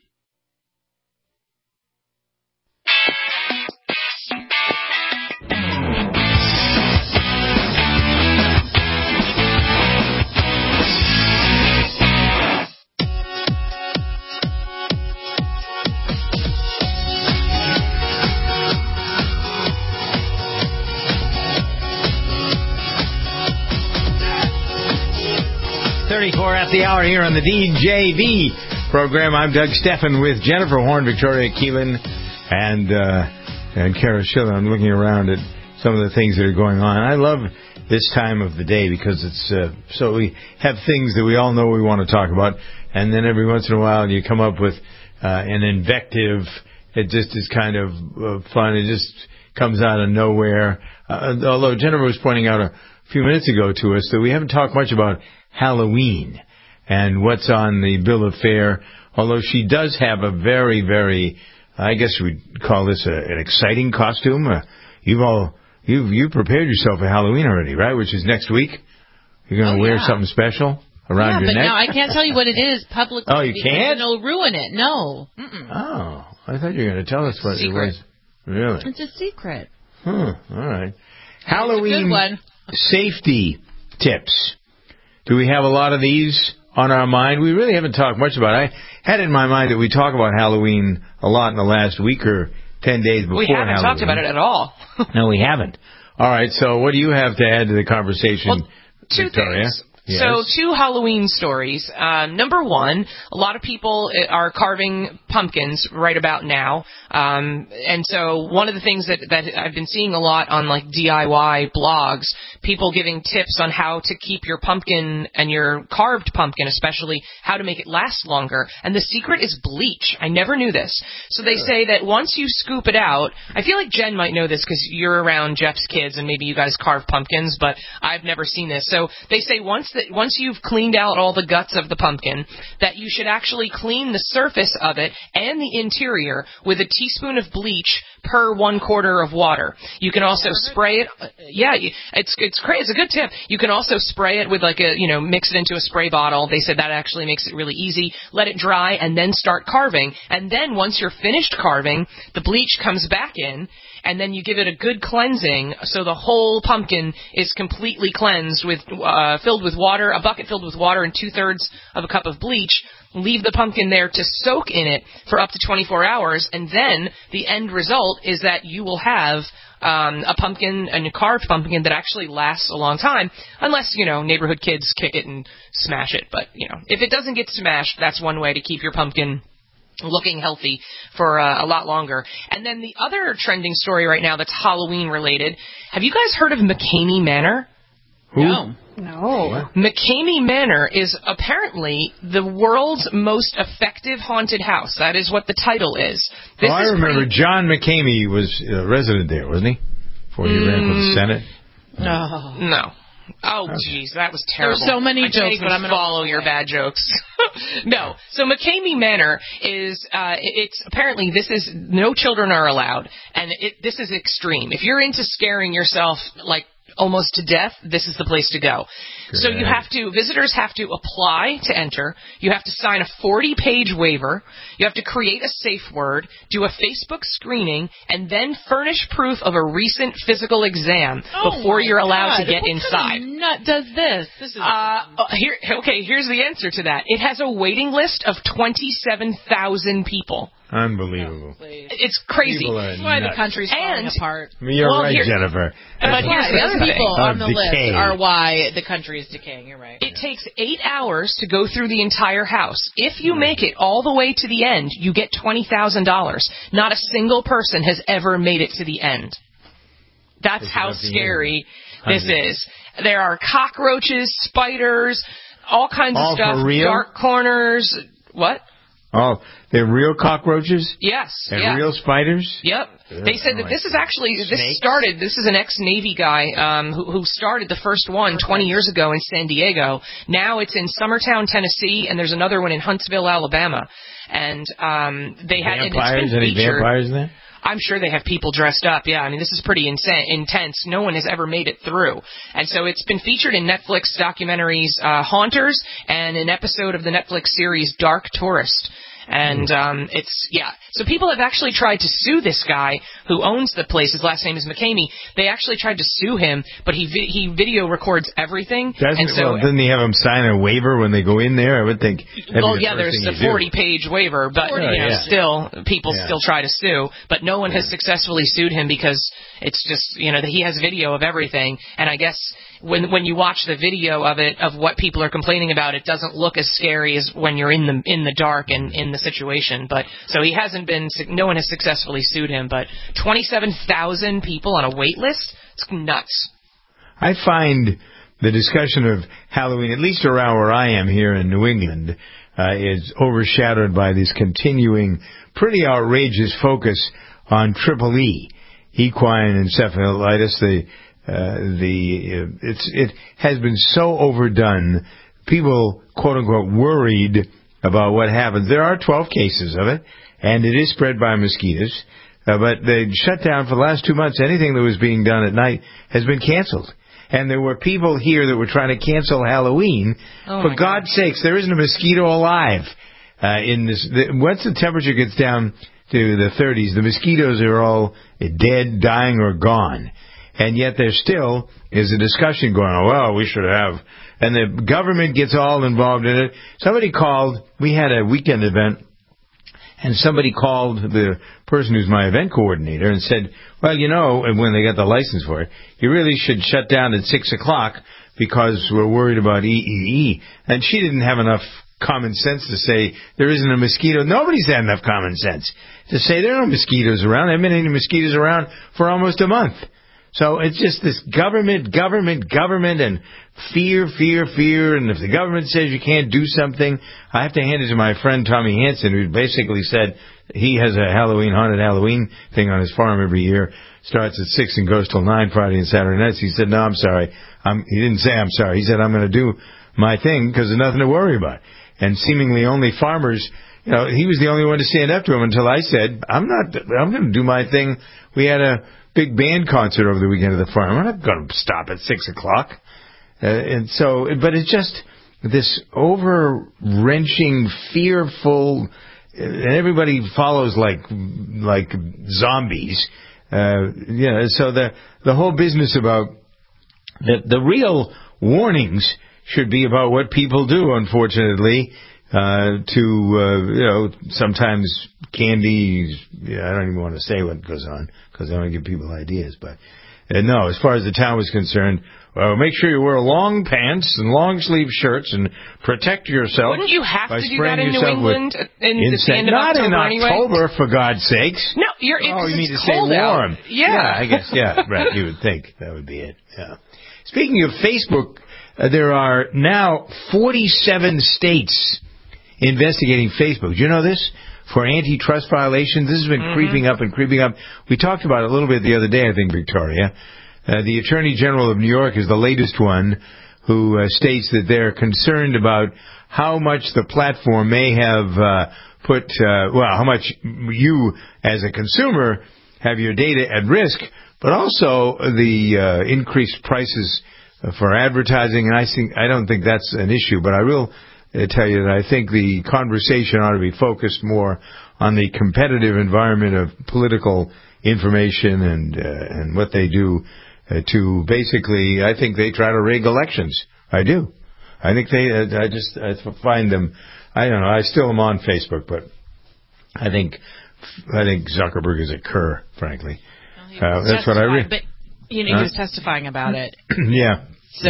B: thirty-four at the hour here on the D J V program. I'm Doug Steffen with Jennifer Horn, Victoria Keelan, and uh, and Kara Schiller. I'm looking around at some of the things that are going on. I love this time of the day because it's uh, so we have things that we all know we want to talk about, and then every once in a while you come up with uh, an invective. It just is kind of uh, fun. It just comes out of nowhere. Uh, although Jennifer was pointing out a few minutes ago to us that we haven't talked much about Halloween and what's on the bill of fare, although she does have a very, very, I guess we'd call this a, an exciting costume. Uh, you've all, you've, you've prepared yourself for Halloween already, right? Which is next week. You're going to oh, wear yeah. something special around
C: yeah,
B: your neck?
C: Yeah, but now I can't tell you what it is publicly.
B: Oh, you can't?
C: It'll ruin it. No. Mm-mm.
B: Oh, I thought you were going to tell us what
C: secret.
B: it was. Really?
C: It's a secret.
B: Hmm, all right. Halloween
C: it's a good one.
B: Safety tips. Do we have a lot of these on our mind? We really haven't talked much about it. I had it in my mind that we talk about Halloween a lot in the last week or ten days before Halloween.
E: We haven't
B: Halloween.
E: talked about it at all.
B: No, we haven't. All right, so what do you have to add to the conversation,
E: well, two
B: Victoria?
E: things.
B: Yes.
E: So, two Halloween stories. Um, number one, a lot of people are carving pumpkins right about now. Um, and so, one of the things that, that I've been seeing a lot on, like, D I Y blogs, people giving tips on how to keep your pumpkin and your carved pumpkin, especially, how to make it last longer. And the secret is bleach. I never knew this. So, they say that once you scoop it out, I feel like Jen might know this because you're around Jeff's kids and maybe you guys carve pumpkins, but I've never seen this. So, they say once that once you've cleaned out all the guts of the pumpkin, that you should actually clean the surface of it and the interior with a teaspoon of bleach per one quarter of water. You can also spray it. Yeah, it's it's crazy. It's a good tip. You can also spray it with like a, you know, mix it into a spray bottle. They said that actually makes it really easy. Let it dry and then start carving. And then once you're finished carving, the bleach comes back in. And then you give it a good cleansing, so the whole pumpkin is completely cleansed with, uh, filled with water, a bucket filled with water and two-thirds of a cup of bleach. Leave the pumpkin there to soak in it for up to twenty-four hours, and then the end result is that you will have um, a pumpkin, a carved pumpkin that actually lasts a long time, unless, you know, neighborhood kids kick it and smash it. But, you know, if it doesn't get smashed, that's one way to keep your pumpkin looking healthy for uh, a lot longer. And then the other trending story right now that's Halloween related. Have you guys heard of McCamey Manor?
B: Who?
E: No.
D: No.
E: McCamey Manor is apparently the world's most effective haunted house. That is what the title is. This
B: oh, I
E: is
B: remember
E: pretty...
B: John McCamey was a resident there, wasn't he? Before he mm, ran for the Senate?
E: No. No. Oh, jeez, that was terrible.
C: There's so many
E: I
C: jokes,
E: can't even
C: but I'm going to
E: follow your bad jokes. No. So McCamey Manor is, uh, it's apparently this is, no children are allowed, and it, this is extreme. If you're into scaring yourself, like, almost to death, this is the place to go. Good. So you have to, visitors have to apply to enter. You have to sign a forty-page waiver. You have to create a safe word, do a Facebook screening, and then furnish proof of a recent physical exam
C: oh
E: before you're allowed
C: God.
E: to get
C: what
E: inside.
C: Kind of nut does this? This is
E: uh, here. Okay, here's the answer to that. It has a waiting list of twenty-seven thousand people.
B: Unbelievable.
C: Oh,
E: it's crazy.
C: That's why the country's falling
E: and,
C: apart.
B: You're
E: well,
B: right,
E: here,
B: Jennifer.
E: But here's the other
C: people
B: thing.
C: on the
B: Decay.
C: list are why the country is decaying. You're right.
E: It yeah. takes eight hours to go through the entire house. If you make it all the way to the end, you get twenty thousand dollars. Not a single person has ever made it to the end. That's
B: There's
E: how scary this is. There are cockroaches, spiders, all kinds
B: all
E: of stuff.
B: For real?
E: Dark corners. What?
B: Oh, they're real cockroaches?
E: Yes.
B: And
E: yeah.
B: real spiders?
E: Yep.
B: Ugh,
E: they said that this is actually,
B: Snakes?
E: this started, this is an ex-Navy guy um, who, who started the first one twenty years ago in San Diego. Now it's in Summertown, Tennessee, and there's another one in Huntsville, Alabama. And um, they had, and it's been
B: Any
E: featured.
B: vampires in there?
E: I'm sure they have people dressed up. Yeah, I mean, this is pretty insane, intense. No one has ever made it through. And so it's been featured in Netflix documentaries uh, Haunters and an episode of the Netflix series Dark Tourist. And um, it's, yeah. So people have actually tried to sue this guy who owns the place. His last name is McCamey. They actually tried to sue him, but he vi- he video records everything.
B: Doesn't,
E: and so,
B: well, didn't he have them sign a waiver when they go in there? I would think.
E: Well,
B: the
E: yeah, there's the forty-page waiver, but
B: forty,
E: you know,
B: yeah.
E: still, people
B: yeah.
E: still try to sue. But no one has successfully sued him because it's just, you know, he has video of everything. And I guess when when you watch the video of it, of what people are complaining about, it doesn't look as scary as when you're in the in the dark and in the situation. But so he hasn't been, no one has successfully sued him. But twenty-seven thousand people on a wait list, it's nuts.
B: I find the discussion of Halloween, at least around where I am here in New England, uh, is overshadowed by this continuing, pretty outrageous focus on Triple E, equine encephalitis. The uh, the uh, it's it has been so overdone. People, quote unquote, worried about what happens. There are twelve cases of it, and it is spread by mosquitoes. Uh, but they shut down for the last two months. Anything that was being done at night has been canceled. And there were people here that were trying to cancel Halloween.
E: Oh
B: for God's God. sakes, there isn't a mosquito alive uh, in this. The, once the temperature gets down to the thirties, the mosquitoes are all dead, dying, or gone. And yet there still is a discussion going on. Well, we should have. And the government gets all involved in it. Somebody called. We had a weekend event. And somebody called the person who's my event coordinator and said, well, you know, and when they got the license for it, you really should shut down at six o'clock because we're worried about E E E. And she didn't have enough common sense to say there isn't a mosquito. Nobody's had enough common sense to say there are no mosquitoes around. There haven't been any mosquitoes around for almost a month. So it's just this government, government, government, and fear, fear, fear. And if the government says you can't do something, I have to hand it to my friend Tommy Hansen, who basically said he has a Halloween, haunted Halloween thing on his farm every year. Starts at six and goes till nine Friday and Saturday nights. He said, no, I'm sorry. I'm, he didn't say I'm sorry. He said, I'm going to do my thing because there's nothing to worry about. And seemingly only farmers, you know, he was the only one to stand up to him until I said, I'm not, I'm going to do my thing. We had a big band concert over the weekend at the farm. I'm not going to stop at six o'clock. Uh, and so, but it's just this over-wrenching, fearful, and everybody follows like, like zombies. Uh, you know, so the, the whole business about the, the real warnings should be about what people do, unfortunately, uh, to, uh, you know, sometimes candy, yeah, I don't even want to say what goes on because I don't want to give people ideas, but uh, no, as far as the town was concerned, well, make sure you wear long pants and long sleeve shirts and protect yourself.
E: Wouldn't you have
B: by
E: to do that in New England in
B: insect.
E: the end of
B: Not
E: October
B: in October,
E: anyway?
B: for God's sakes.
E: No, you're. It's,
B: oh, you mean to
E: it's
B: say
E: cold
B: warm?
E: Out. Yeah.
B: yeah, I guess. Yeah, right. You would think that would be it. Yeah. Speaking of Facebook, uh, there are now forty-seven states investigating Facebook. Do you know this? For antitrust violations. This has been mm-hmm. creeping up and creeping up. We talked about it a little bit the other day, I think, Victoria. Uh, the Attorney General of New York is the latest one who uh, states that they're concerned about how much the platform may have uh, put, uh, well, how much you as a consumer have your data at risk, but also the uh, increased prices for advertising. And I think I don't think that's an issue, but I will uh, tell you that I think the conversation ought to be focused more on the competitive environment of political information and uh, and what they do uh, to basically, I think they try to rig elections. I do. I think they, uh, I just I find them, I don't know, I still am on Facebook, but I think I think Zuckerberg is a cur, frankly.
C: Well,
B: uh, that's what I read.
C: But, you know, he was testifying about it.
B: Yeah.
C: So,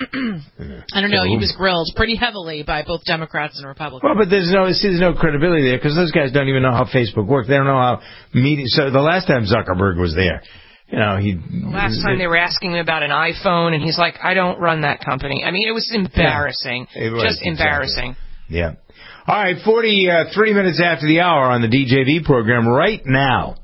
C: I don't know, he was grilled pretty heavily by both Democrats and Republicans.
B: Well, but there's no there's no credibility there because those guys don't even know how Facebook works. They don't know how media. So the last time Zuckerberg was there, you know, he.
E: Last time they were asking him about an iPhone, and he's like, "I don't run that company." I mean, it was embarrassing,
B: yeah, it was,
E: just embarrassing.
B: Exactly. Yeah. All right, forty-three minutes after the hour on the D J V program right now.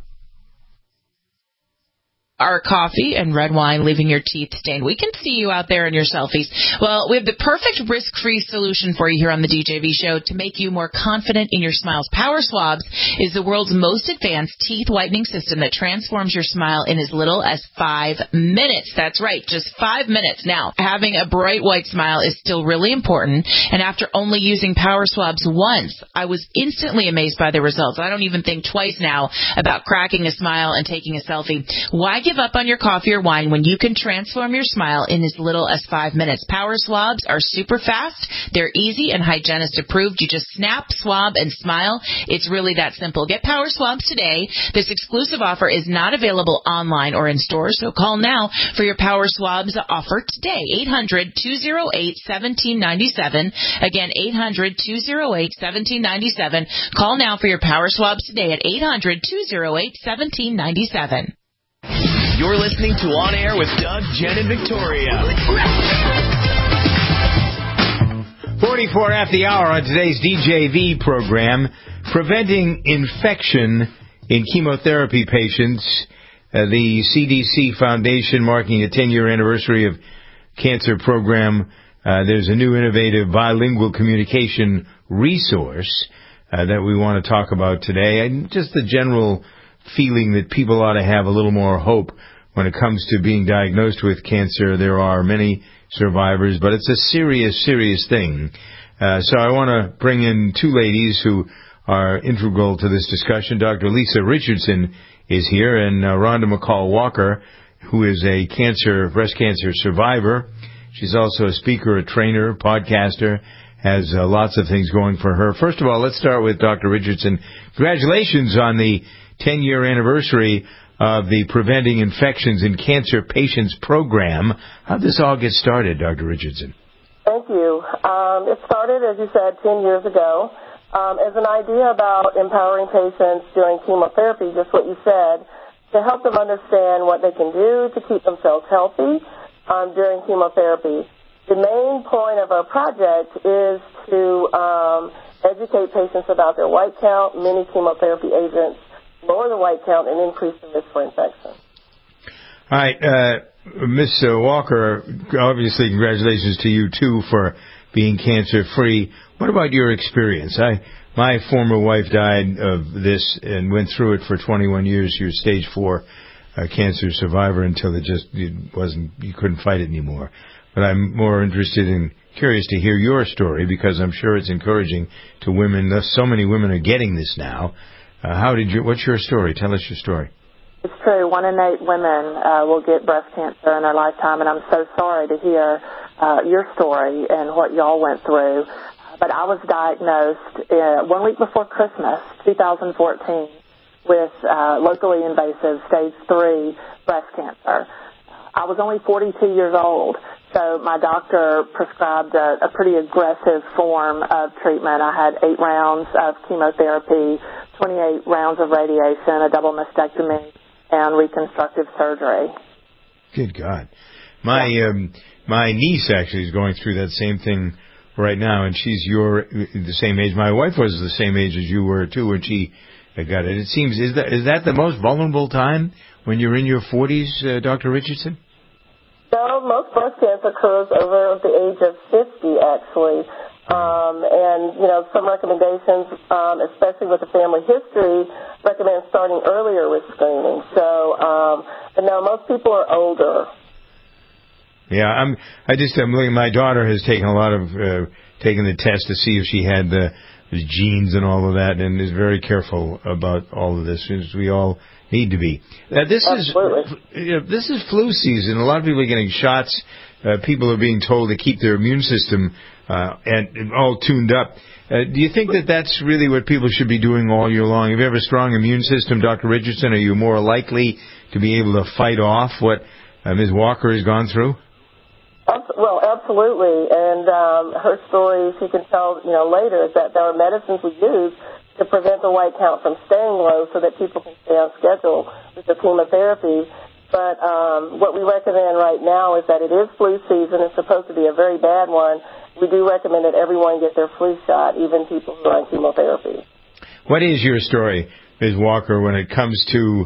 C: Our coffee and red wine leaving your teeth stained. We can see you out there in your selfies. Well, we have the perfect risk-free solution for you here on the D J V show to make you more confident in your smiles. Power Swabs is the world's most advanced teeth whitening system that transforms your smile in as little as five minutes. That's right, just five minutes. Now, having a bright white smile is still really important, and after only using Power Swabs once, I was instantly amazed by the results. I don't even think twice now about cracking a smile and taking a selfie. Why give up on your coffee or wine when you can transform your smile in as little as five minutes? Power Swabs are super fast. They're easy and hygienist approved. You just snap, swab, and smile. It's really that simple. Get Power Swabs today. This exclusive offer is not available online or in stores, so call now for your Power Swabs offer today. eight hundred, two oh eight, one seven nine seven. Again, eight hundred, two oh eight, one seven nine seven. Call now for your Power Swabs today at eight hundred, two oh eight, one seven nine seven.
A: You're listening to On Air with Doug, Jen, and Victoria.
B: forty-four after the hour on today's D J V program, preventing infection in chemotherapy patients. Uh, the C D C Foundation marking a ten-year anniversary of cancer program. Uh, there's a new innovative bilingual communication resource uh, that we want to talk about today. And just the general feeling that people ought to have a little more hope when it comes to being diagnosed with cancer. There are many survivors, but it's a serious, serious thing. Uh, so I want to bring in two ladies who are integral to this discussion. Doctor Lisa Richardson is here, and uh, Rhonda McCall Walker, who is a cancer, breast cancer survivor. She's also a speaker, a trainer, podcaster, has uh, lots of things going for her. First of all, let's start with Doctor Richardson. Congratulations on the ten-year anniversary of the Preventing Infections in Cancer Patients program. How did this all get started, Doctor Richardson?
G: Thank you. Um, it started, as you said, ten years ago um, as an idea about empowering patients during chemotherapy, just what you said, to help them understand what they can do to keep themselves healthy um, during chemotherapy. The main point of our project is to um, educate patients about their white count. Many chemotherapy agents lower the white count and increase the risk for infection.
B: All right, uh, Miss Walker, obviously congratulations to you, too, for being cancer-free. What about your experience? I, my former wife died of this and went through it for twenty-one years. She was stage four uh, cancer survivor until it just it wasn't, you couldn't fight it anymore. But I'm more interested in, curious to hear your story, because I'm sure it's encouraging to women. So many women are getting this now. Uh, how did you, what's your story? Tell us your story.
G: It's true. One in eight women uh, will get breast cancer in their lifetime, and I'm so sorry to hear uh, your story and what y'all went through. But I was diagnosed uh, one week before Christmas, two thousand fourteen, with uh, locally invasive stage three breast cancer. I was only forty-two years old, so my doctor prescribed a, a pretty aggressive form of treatment. I had eight rounds of chemotherapy, twenty-eight rounds of radiation, a double mastectomy, and reconstructive surgery.
B: Good God. My um, my niece actually is going through that same thing right now, and she's your the same age. My wife was the same age as you were, too, when she got it. It seems, is that is that the most vulnerable time, when you're in your forties, uh, Doctor Richardson?
G: No, most breast cancer occurs over the age of fifty, actually. Um, and, you know, some recommendations, um, especially with the family history, recommend starting earlier with screening. So, um, but no, most people are older.
B: Yeah, I'm, I just, I'm looking, my daughter has taken a lot of, uh, taken the test to see if she had the, the genes and all of that, and is very careful about all of this, as we all need to be. Uh, this Absolutely. is, you know, this is flu season. A lot of people are getting shots. Uh, people are being told to keep their immune system uh, and, and all tuned up. Uh, do you think that that's really what people should be doing all year long? If you have a strong immune system, Doctor Richardson, are you more likely to be able to fight off what uh, Miz Walker has gone through?
G: Well, absolutely. And um, her story, she can tell, you know, later, is that there are medicines we use to prevent the white count from staying low so that people can stay on schedule with the chemotherapy. But um, what we recommend right now is that it is flu season. It's supposed to be a very bad one. We do recommend that everyone get their flu shot, even people who are on chemotherapy.
B: What is your story, Miz Walker, when it comes to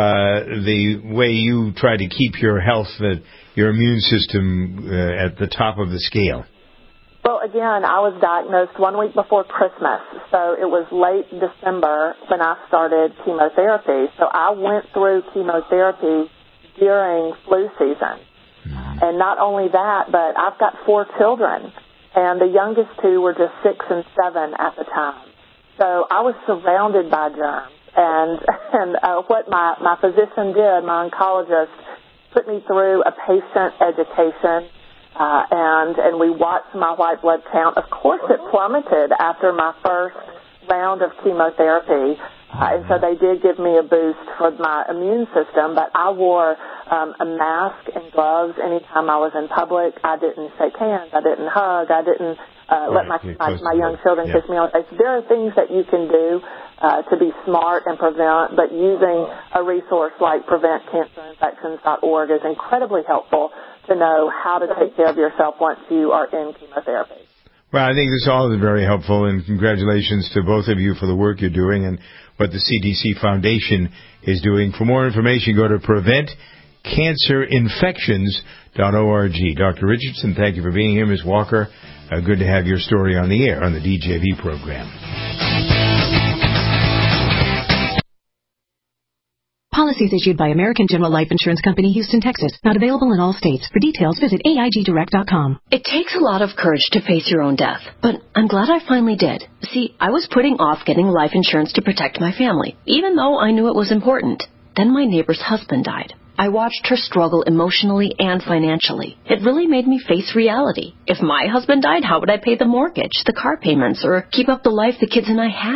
B: uh, the way you try to keep your health, uh, your immune system uh, at the top of the scale?
G: Well, again, I was diagnosed one week before Christmas, so it was late December when I started chemotherapy. So I went through chemotherapy during flu season. Mm-hmm. And not only that, but I've got four children, and the youngest two were just six and seven at the time. So I was surrounded by germs. And, and uh, what my, my physician did, my oncologist, put me through a patient education, uh, and, and we watched my white blood count. Of course, it plummeted after my first round of chemotherapy. Uh, and so they did give me a boost for my immune system, but I wore um, a mask and gloves anytime I was in public. I didn't shake hands. I didn't hug. I didn't uh, right. let my, my, my young children yeah. kiss me on the face. There are things that you can do uh, to be smart and prevent, but using a resource like prevent cancer infections dot org is incredibly helpful to know how to take care of yourself once you are in chemotherapy.
B: Well, I think this all is very helpful, and congratulations to both of you for the work you're doing and what the C D C Foundation is doing. For more information, go to prevent cancer infections dot org. Doctor Richardson, thank you for being here. Miz Walker, uh, good to have your story on the air on the D J V program.
L: Policies issued by American General Life Insurance Company, Houston, Texas. Not available in all states. For details, visit A I G direct dot com.
H: It takes a lot of courage to face your own death, but I'm glad I finally did. See, I was putting off getting life insurance to protect my family, even though I knew it was important. Then my neighbor's husband died. I watched her struggle emotionally and financially. It really made me face reality. If my husband died, how would I pay the mortgage, the car payments, or keep up the life the kids and I had?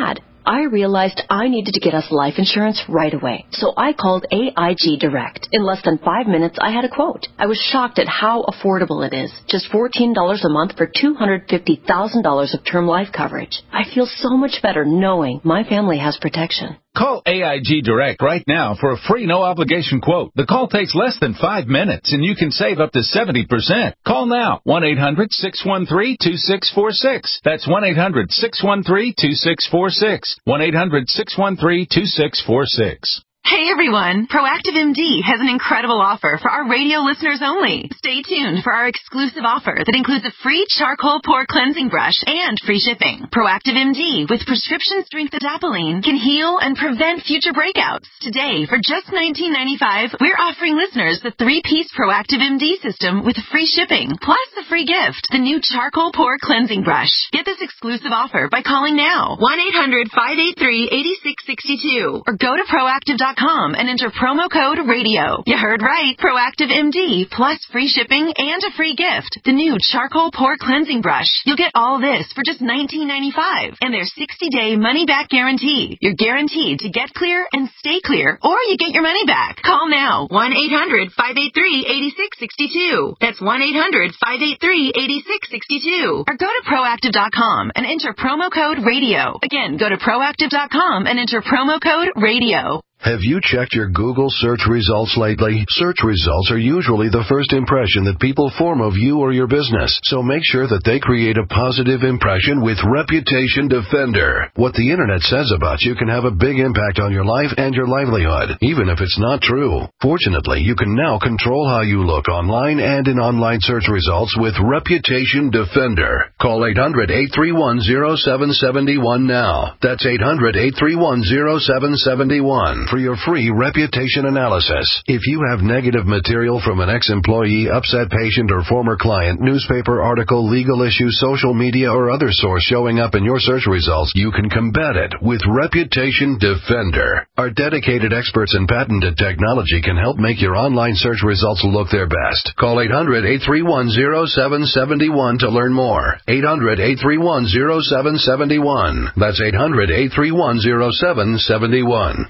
H: I realized I needed to get us life insurance right away. So I called A I G Direct. In less than five minutes, I had a quote. I was shocked at how affordable it is. Just fourteen dollars a month for two hundred fifty thousand dollars of term life coverage. I feel so much better knowing my family has protection.
J: Call A I G Direct right now for a free no-obligation quote. The call takes less than five minutes, and you can save up to seventy percent. Call now, one eight hundred six one three two six four six. That's one eight hundred six one three two six four six. one eight hundred six one three two six four six.
K: Hey everyone, Proactive M D has an incredible offer for our radio listeners only. Stay tuned for our exclusive offer that includes a free charcoal pore cleansing brush and free shipping. Proactive M D with prescription strength adapalene can heal and prevent future breakouts. Today, for just nineteen ninety-five dollars, we're offering listeners the three-piece Proactive M D system with free shipping, plus the free gift, the new charcoal pore cleansing brush. Get this exclusive offer by calling now, one eight hundred five eight three eight six six two, or go to proactive dot com and enter promo code radio. You heard right. Proactive M D plus free shipping and a free gift. The new charcoal pore cleansing brush. You'll get all this for just nineteen ninety-five dollars and their sixty-day money-back guarantee. You're guaranteed to get clear and stay clear, or you get your money back. Call now. one eight hundred five eight three eight six six two. That's one eight hundred five eight three eight six six two. Or go to proactive dot com and enter promo code radio. Again, go to proactive dot com and enter promo code radio.
M: Have you checked your Google search results lately? Search results are usually the first impression that people form of you or your business, so make sure that they create a positive impression with Reputation Defender. What the internet says about you can have a big impact on your life and your livelihood, even if it's not true. Fortunately, you can now control how you look online and in online search results with Reputation Defender. Call eight hundred eight three one oh seven seven one now. That's eight hundred eight three one oh seven seven one. For your free reputation analysis. If you have negative material from an ex-employee, upset patient, or former client, newspaper article, legal issue, social media, or other source showing up in your search results, you can combat it with Reputation Defender. Our dedicated experts in patented technology can help make your online search results look their best. Call eight hundred eight three one oh seven seven one to learn more. eight hundred eight three one oh seven seven one. That's eight hundred eight three one oh seven seven one.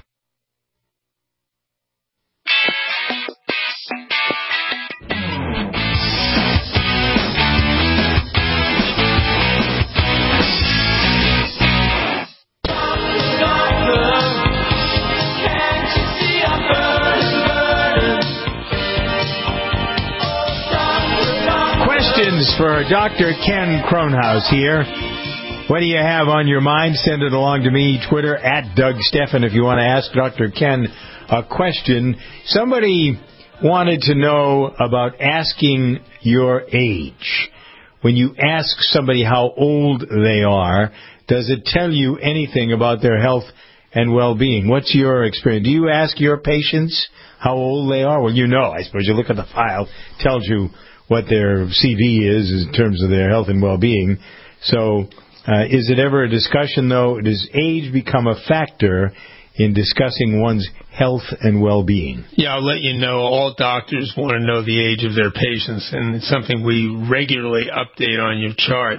B: For Doctor Ken Kronhaus here. What do you have on your mind? Send it along to me, Twitter, at Doug Steffen, if you want to ask Doctor Ken a question. Somebody wanted to know about asking your age. When you ask somebody how old they are, does it tell you anything about their health and well-being? What's your experience? Do you ask your patients how old they are? Well, you know, I suppose you look at the file, tells you what their C V is in terms of their health and well-being. So uh, is it ever a discussion, though? Does age become a factor in discussing one's health and well-being?
N: Yeah, I'll let you know. All doctors want to know the age of their patients, and it's something we regularly update on your chart.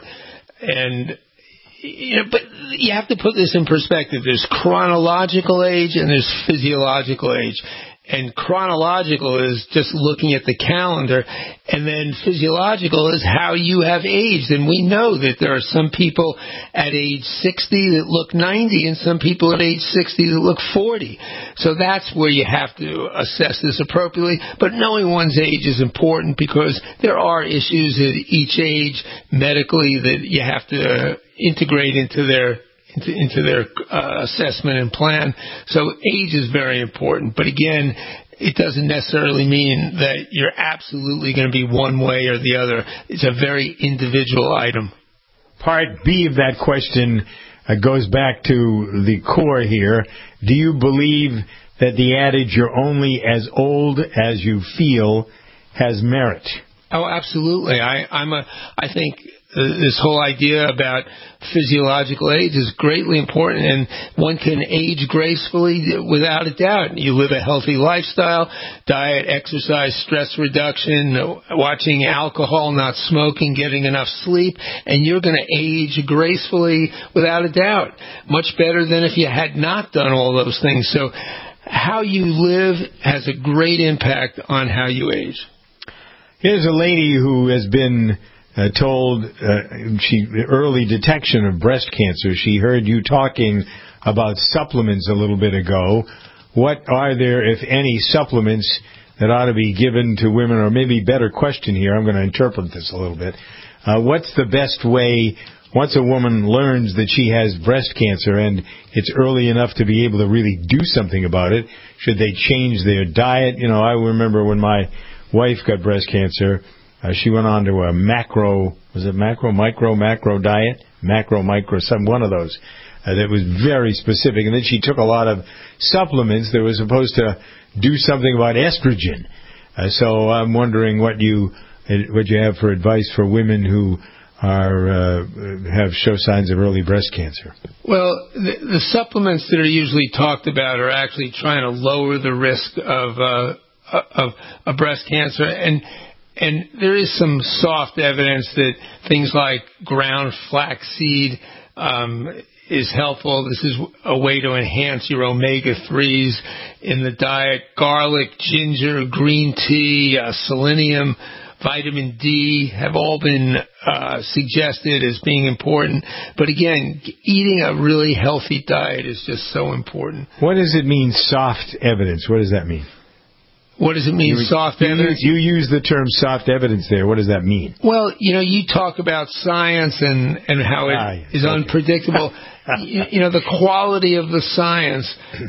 N: And you know, but you have to put this in perspective. There's chronological age and there's physiological age. And chronological is just looking at the calendar, and then physiological is how you have aged. And we know that there are some people at age sixty that look ninety, and some people at age sixty that look forty. So that's where you have to assess this appropriately. But knowing one's age is important because there are issues at each age medically that you have to integrate into their Into, into their uh, assessment and plan. So age is very important. But again, it doesn't necessarily mean that you're absolutely going to be one way or the other. It's a very individual item.
B: Part B of that question uh, goes back to the core here. Do you believe that the adage, you're only as old as you feel, has merit?
N: Oh, absolutely. I, I'm a, I think this whole idea about physiological age is greatly important, and one can age gracefully without a doubt. You live a healthy lifestyle, diet, exercise, stress reduction, watching alcohol, not smoking, getting enough sleep, and you're going to age gracefully without a doubt. Much better than if you had not done all those things. So how you live has a great impact on how you age.
B: Here's a lady who has been uh, told uh, she early detection of breast cancer. She heard you talking about supplements a little bit ago. What are there, if any, supplements that ought to be given to women? Or maybe better question here, I'm going to interpret this a little bit. Uh, what's the best way, once a woman learns that she has breast cancer and it's early enough to be able to really do something about it, should they change their diet? You know, I remember when my wife got breast cancer, uh, she went on to a macro, was it macro, micro, macro diet? Macro, micro, some one of those. Uh, that was very specific. And then she took a lot of supplements that were supposed to do something about estrogen. Uh, so I'm wondering what you what you have for advice for women who are uh, have show signs of early breast cancer.
N: Well, the, the supplements that are usually talked about are actually trying to lower the risk of uh, of, of breast cancer, and and there is some soft evidence that things like ground flaxseed um, is helpful. This is a way to enhance your omega threes in the diet. Garlic, ginger, green tea, uh, selenium, vitamin D have all been uh, suggested as being important. But again, eating a really healthy diet is just so important.
B: What does it mean, soft evidence? What does that mean?
N: What does it mean, you, soft
B: you
N: evidence?
B: Use, you use the term soft evidence there. What does that mean?
N: Well, you know, you talk about science and, and how it ah, yes, is okay. unpredictable. you, you know, the quality of the science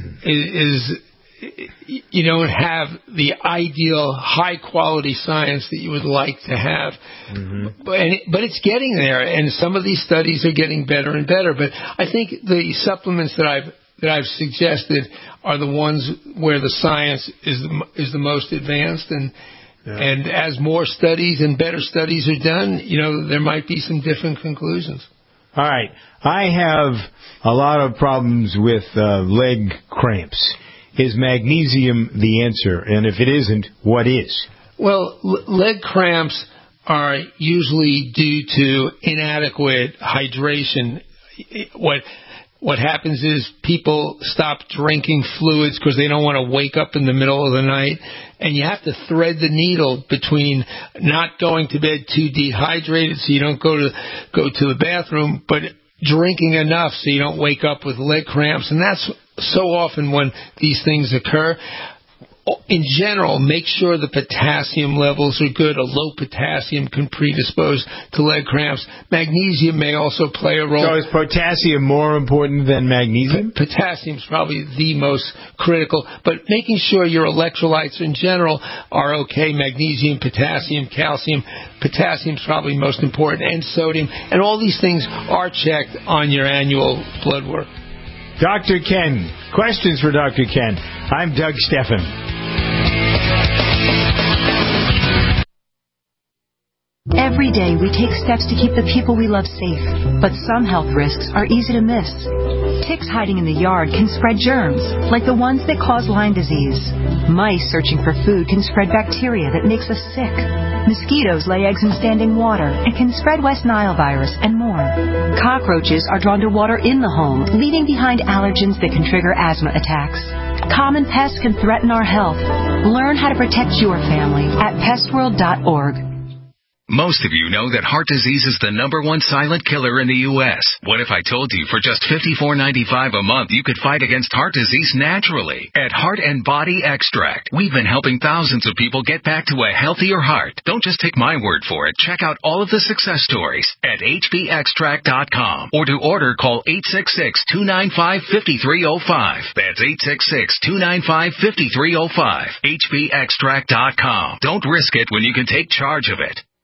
N: is, is, you don't have the ideal high-quality science that you would like to have. Mm-hmm. But, and it, but it's getting there, and some of these studies are getting better and better. But I think the supplements that I've that I've suggested are the ones where the science is the, is the most advanced, and yeah. and as more studies and better studies are done, you know, there might be some different conclusions.
B: All right. I have a lot of problems with uh, leg cramps. Is magnesium the answer? And if it isn't, what is?
N: Well, l- leg cramps are usually due to inadequate hydration. What What happens is people stop drinking fluids because they don't want to wake up in the middle of the night. And you have to thread the needle between not going to bed too dehydrated so you don't go to go to the bathroom, but drinking enough so you don't wake up with leg cramps. And that's so often when these things occur. In general, make sure the potassium levels are good. A low potassium can predispose to leg cramps. Magnesium may also play a role.
B: So is potassium more important than magnesium?
N: P- potassium is probably the most critical, but making sure your electrolytes in general are okay. Magnesium, potassium, calcium. Potassium is probably most important, and sodium. And all these things are checked on your annual blood work.
B: Doctor Ken. Questions for Doctor Ken. I'm Doug Steffen.
I: Every day we take steps to keep the people we love safe, but some health risks are easy to miss. Ticks hiding in the yard can spread germs, like the ones that cause Lyme disease. Mice searching for food can spread bacteria that makes us sick. Mosquitoes lay eggs in standing water and can spread West Nile virus and more. Cockroaches are drawn to water in the home, leaving behind allergens that can trigger asthma attacks. Common pests can threaten our health. Learn how to protect your family at pest world dot org.
O: Most of you know that heart disease is the number one silent killer in the U S What if I told you for just fifty-four ninety-five a month you could fight against heart disease naturally? At Heart and Body Extract, we've been helping thousands of people get back to a healthier heart. Don't just take my word for it. Check out all of the success stories at H B extract dot com, or to order, call eight six six, two nine five, five three zero five. That's eight six six, two nine five, five three zero five. H B extract dot com. Don't risk it when you can take charge of it.